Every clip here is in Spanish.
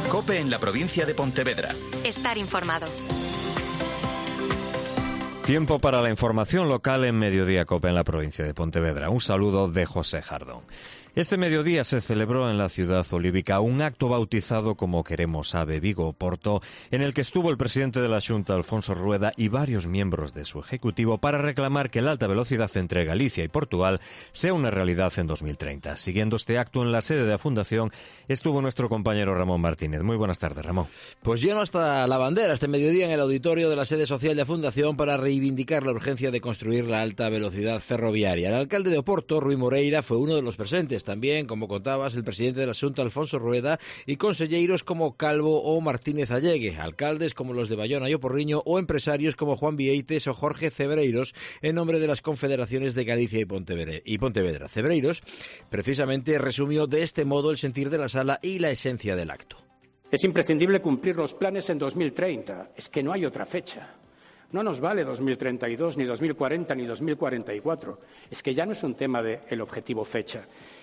COPE en la provincia de Pontevedra. Estar informado. Tiempo para la información local en Mediodía COPE en la provincia de Pontevedra. Un saludo de José Jardón. Este mediodía se celebró en la ciudad olívica un acto bautizado como Queremos Ave Vigo Porto, en el que estuvo el presidente de la Xunta, Alfonso Rueda, y varios miembros de su ejecutivo para reclamar que la alta velocidad entre Galicia y Portugal sea una realidad en 2030. Siguiendo este acto en la sede de la Fundación estuvo nuestro compañero Ramón Martínez. Muy buenas tardes, Ramón. Pues lleno hasta la bandera este mediodía en el auditorio de la sede social de la Fundación para reivindicar la urgencia de construir la alta velocidad ferroviaria. El alcalde de Oporto, Rui Moreira, fue uno de los presentes. También, como contabas, el presidente de la Xunta, Alfonso Rueda, y conselleiros como Calvo o Martínez Allegue, alcaldes como los de Bayona y O Porriño o empresarios como Juan Vieites o Jorge Cebreiros, en nombre de las confederaciones de Galicia y Pontevedra. Cebreiros, precisamente, resumió de este modo el sentir de la sala y la esencia del acto. Es imprescindible cumplir los planes en 2030. Es que no hay otra fecha. No nos vale 2032, ni 2040, ni 2044. Es que ya no es un tema del objetivo fecha.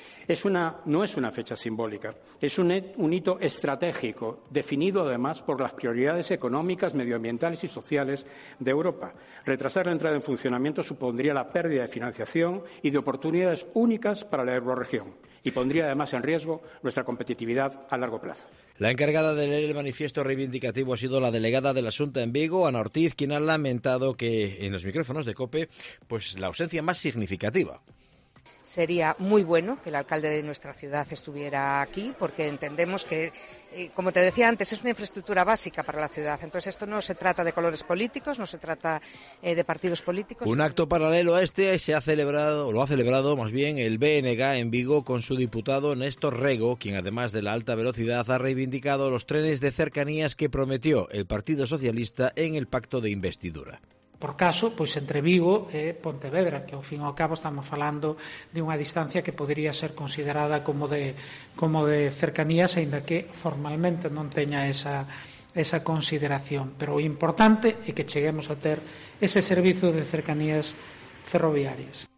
No es una fecha simbólica, es un hito estratégico, definido además por las prioridades económicas, medioambientales y sociales de Europa. Retrasar la entrada en funcionamiento supondría la pérdida de financiación y de oportunidades únicas para la eurorregión y pondría además en riesgo nuestra competitividad a largo plazo. La encargada de leer el manifiesto reivindicativo ha sido la delegada de la Xunta en Vigo, Ana Ortiz, quien ha lamentado que en los micrófonos de COPE pues la ausencia más significativa. Sería muy bueno que el alcalde de nuestra ciudad estuviera aquí, porque entendemos que, como te decía antes, es una infraestructura básica para la ciudad. Entonces, esto no se trata de colores políticos, no se trata de partidos políticos. Un acto paralelo a este lo ha celebrado más bien el BNG en Vigo con su diputado Néstor Rego, quien además de la alta velocidad ha reivindicado los trenes de cercanías que prometió el Partido Socialista en el pacto de investidura. Por caso, pois entre Vigo e Pontevedra, que ao fin e ao cabo estamos falando de unha distancia que podería ser considerada como de cercanías, aínda que formalmente non teña esa consideración. Pero o importante é que cheguemos a ter ese servizo de cercanías ferroviarias.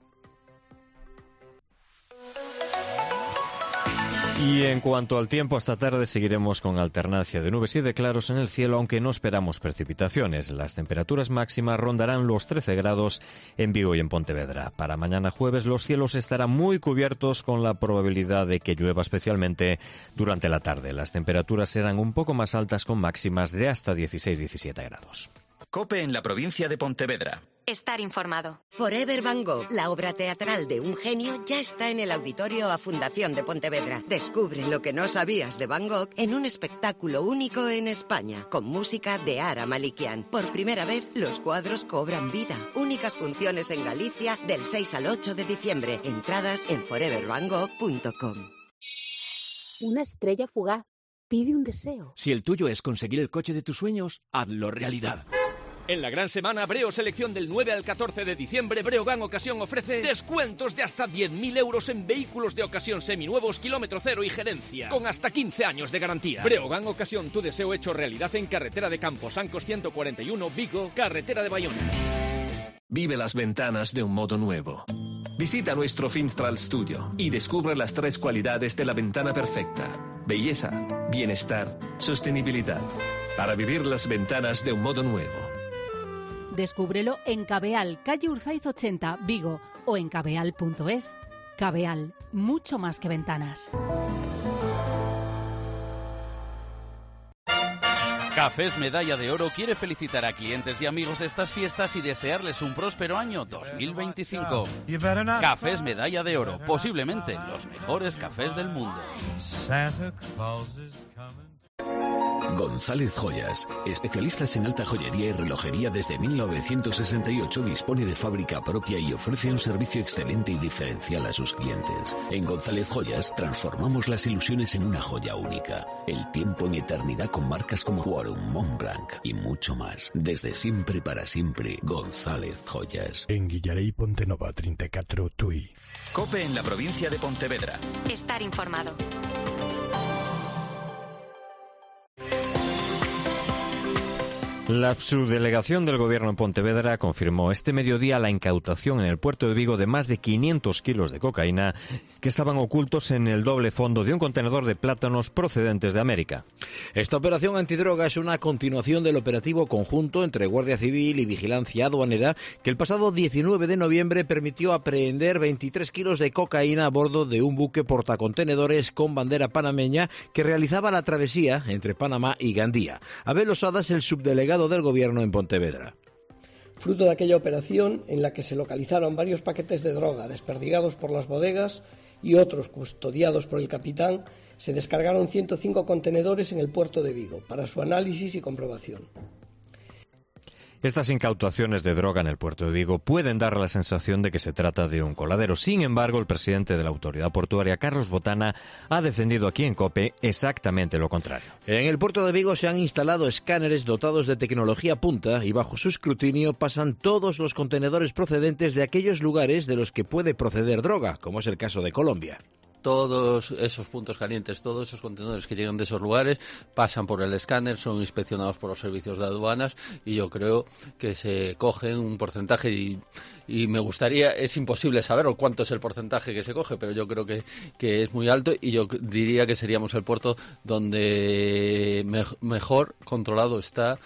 Y en cuanto al tiempo, esta tarde seguiremos con alternancia de nubes y de claros en el cielo, aunque no esperamos precipitaciones. Las temperaturas máximas rondarán los 13 grados en Vigo y en Pontevedra. Para mañana jueves los cielos estarán muy cubiertos con la probabilidad de que llueva, especialmente durante la tarde. Las temperaturas serán un poco más altas con máximas de hasta 16-17 grados. COPE en la provincia de Pontevedra. Estar informado. Forever Van Gogh, la obra teatral de un genio, ya está en el auditorio a Fundación de Pontevedra. Descubre lo que no sabías de Van Gogh en un espectáculo único en España, con música de Ara Malikian. Por primera vez, los cuadros cobran vida. Únicas funciones en Galicia del 6 al 8 de diciembre. Entradas en forevervangogh.com. Una estrella fugaz pide un deseo. Si el tuyo es conseguir el coche de tus sueños, hazlo realidad. En la gran semana Breo Selección del 9 al 14 de diciembre, Breogán Ocasión ofrece descuentos de hasta 10.000 euros en vehículos de ocasión seminuevos, kilómetro cero y gerencia, con hasta 15 años de garantía. Breogán Ocasión, tu deseo hecho realidad en carretera de Camposancos 141, Vigo, carretera de Bayona. Vive las ventanas de un modo nuevo. Visita nuestro Finstral Studio y descubre las 3 cualidades de la ventana perfecta: belleza, bienestar, sostenibilidad. Para vivir las ventanas de un modo nuevo. Descúbrelo en Cabeal, calle Urzaiz 80, Vigo, o en cabeal.es. Cabeal, mucho más que ventanas. Cafés Medalla de Oro quiere felicitar a clientes y amigos de estas fiestas y desearles un próspero año 2025. Cafés Medalla de Oro, posiblemente los mejores cafés del mundo. González Joyas, especialistas en alta joyería y relojería desde 1968, dispone de fábrica propia y ofrece un servicio excelente y diferencial a sus clientes. En González Joyas transformamos las ilusiones en una joya única. El tiempo en eternidad con marcas como Quorum, Montblanc y mucho más. Desde siempre para siempre, González Joyas. En Guillarei Pontenova 34 Tui. COPE en la provincia de Pontevedra. Estar informado. La subdelegación del Gobierno en Pontevedra confirmó este mediodía la incautación en el puerto de Vigo de más de 500 kilos de cocaína que estaban ocultos en el doble fondo de un contenedor de plátanos procedentes de América. Esta operación antidroga es una continuación del operativo conjunto entre Guardia Civil y Vigilancia Aduanera que el pasado 19 de noviembre permitió apreender 23 kilos de cocaína a bordo de un buque portacontenedores con bandera panameña que realizaba la travesía entre Panamá y Gandía. Abel Osada es el subdelegado del Gobierno en Pontevedra. Fruto de aquella operación en la que se localizaron varios paquetes de droga desperdigados por las bodegas y otros custodiados por el capitán, se descargaron 105 contenedores en el puerto de Vigo para su análisis y comprobación. Estas incautaciones de droga en el puerto de Vigo pueden dar la sensación de que se trata de un coladero. Sin embargo, el presidente de la autoridad portuaria, Carlos Botana, ha defendido aquí en COPE exactamente lo contrario. En el puerto de Vigo se han instalado escáneres dotados de tecnología punta y bajo su escrutinio pasan todos los contenedores procedentes de aquellos lugares de los que puede proceder droga, como es el caso de Colombia. Todos esos puntos calientes, todos esos contenedores que llegan de esos lugares pasan por el escáner, son inspeccionados por los servicios de aduanas y yo creo que se cogen un porcentaje y me gustaría, es imposible saber cuánto es el porcentaje que se coge, pero yo creo que es muy alto y yo diría que seríamos el puerto donde mejor controlado está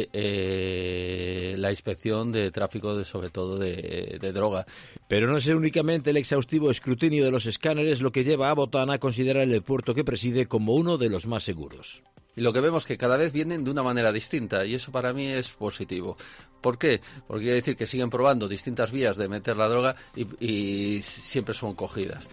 la inspección de tráfico, sobre todo de droga. Pero no es únicamente el exhaustivo escrutinio de los escáneres lo que lleva a Botana a considerar el puerto que preside como uno de los más seguros. Y lo que vemos es que cada vez vienen de una manera distinta y eso para mí es positivo. ¿Por qué? Porque quiere decir que siguen probando distintas vías de meter la droga y siempre son cogidas.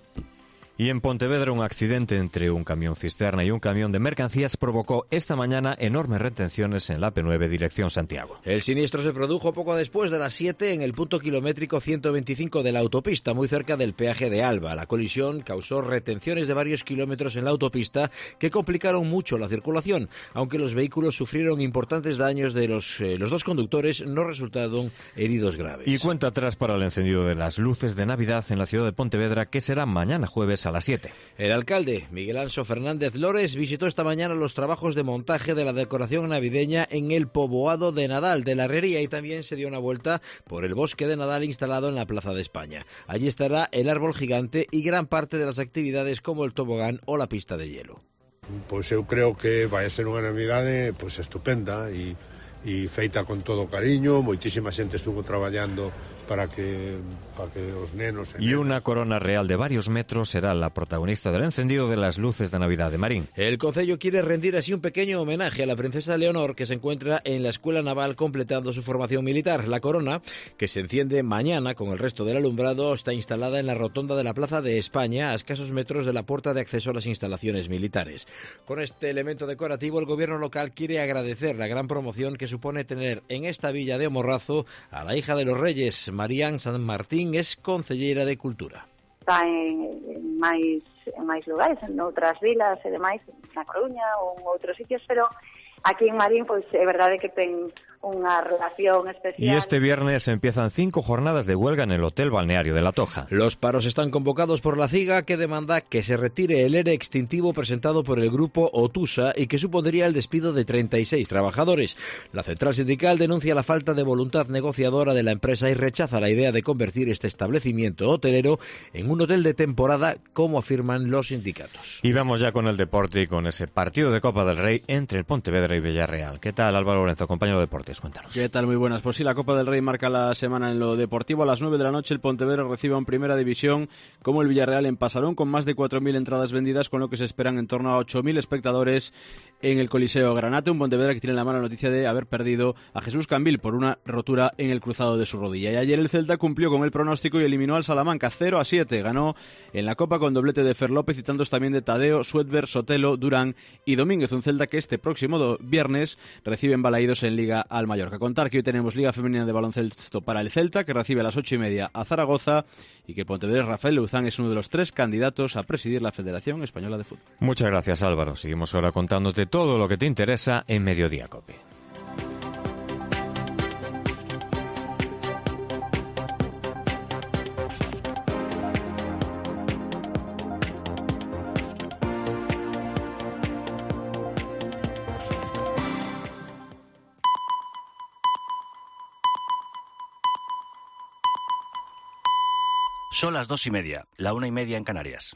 Y en Pontevedra un accidente entre un camión cisterna y un camión de mercancías provocó esta mañana enormes retenciones en la P9 dirección Santiago. El siniestro se produjo poco después de las 7 en el punto kilométrico 125 de la autopista, muy cerca del peaje de Alba. La colisión causó retenciones de varios kilómetros en la autopista que complicaron mucho la circulación. Aunque los vehículos sufrieron importantes daños, de los dos conductores no resultaron heridos graves. Y cuenta atrás para el encendido de las luces de Navidad en la ciudad de Pontevedra, que será mañana jueves a las 7. El alcalde, Miguel Anso Fernández Lores, visitó esta mañana los trabajos de montaje de la decoración navideña en el poboado de Nadal de la Herrería y también se dio una vuelta por el bosque de Nadal instalado en la Plaza de España. Allí estará el árbol gigante y gran parte de las actividades como el tobogán o la pista de hielo. Pois eu creo que vai ser unha Navidade pois estupenda e feita con todo cariño. Moitísima xente estuvo traballando para que os nenos... Y una corona real de varios metros será la protagonista del encendido de las luces de Navidad de Marín. El concello quiere rendir así un pequeño homenaje a la princesa Leonor, que se encuentra en la Escuela Naval completando su formación militar. La corona, que se enciende mañana con el resto del alumbrado, está instalada en la rotonda de la Plaza de España, a escasos metros de la puerta de acceso a las instalaciones militares. Con este elemento decorativo, el gobierno local quiere agradecer la gran promoción que supone tener en esta villa de Omorrazo a la hija de los reyes. Marián San Martín es concellera de Cultura. Está en máis lugares, en outras vilas e demais, na Coruña ou en outros sitios, pero aquí en Marín, pois é verdade que ten unha relación especial. Y este viernes empiezan 5 jornadas de huelga en el Hotel Balneario de La Toja. Los paros están convocados por la CIGA, que demanda que se retire el ERE extintivo presentado por el grupo Otusa y que supondría el despido de 36 trabajadores. La central sindical denuncia la falta de voluntad negociadora de la empresa y rechaza la idea de convertir este establecimiento hotelero en un hotel de temporada, como afirman los sindicatos. Y vamos ya con el deporte y con ese partido de Copa del Rey entre el Pontevedra y Villarreal. ¿Qué tal, Álvaro Lorenzo, compañero de deportes? Cuéntanos. ¿Qué tal? Muy buenas. Pues sí, la Copa del Rey marca la semana en lo deportivo. A las 9 de la noche el Pontevedra recibe en Primera División como el Villarreal en Pasarón, con más de 4.000 entradas vendidas, con lo que se esperan en torno a 8.000 espectadores en el Coliseo Granate. Un Pontevedra que tiene la mala noticia de haber perdido a Jesús Cambil por una rotura en el cruzado de su rodilla. Y ayer el Celta cumplió con el pronóstico y eliminó al Salamanca 0-7. Ganó en la Copa con doblete de Fer López y tantos también de Tadeo, Suedberg, Sotelo, Durán y Domínguez. Un Celta que este próximo viernes recibe en Balaídos en Liga al Mallorca. Contar que hoy tenemos Liga Femenina de Baloncesto para el Celta, que recibe a las 8:30 a Zaragoza, y que Pontevedra Rafael Luzán es uno de los 3 candidatos a presidir la Federación Española de Fútbol. Muchas gracias, Álvaro. Seguimos ahora contándote todo lo que te interesa en Mediodía COPE. Son las 2:30, la 1:30 en Canarias.